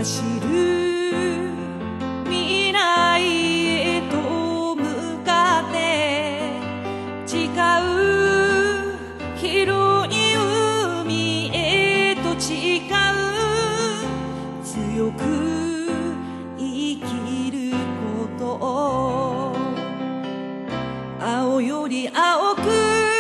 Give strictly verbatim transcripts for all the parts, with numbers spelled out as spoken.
走る未来へと向かって誓う広い海へと誓う強く生きること青より青く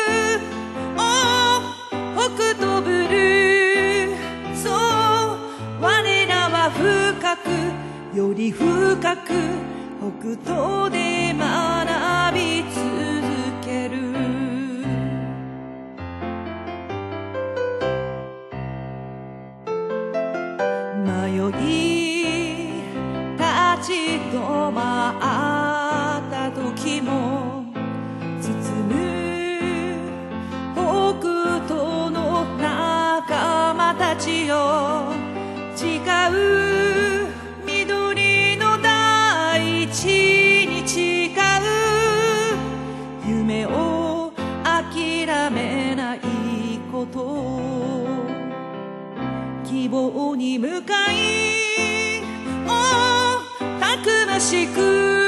北東ブルーそう我らは深くより深く北東で学び続ける迷い立ち止まった時も包む北東の仲間たちよ誓う緑の大地に誓う夢を諦めないこと希望に向かいたくましく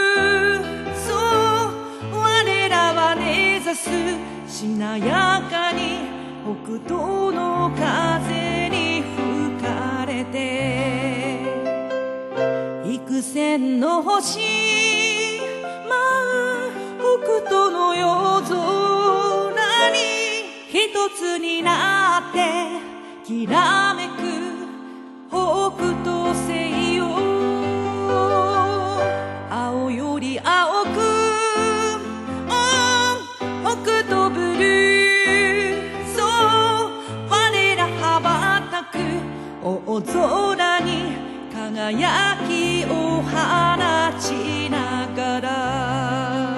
そう我らは目指すしなやかに北東の風に吹かれて幾千の星舞う北東の夜空に一つになってきらめく北東星よ青より青く北東ブルーそう我ら羽ばたく大空に輝きを放ちながら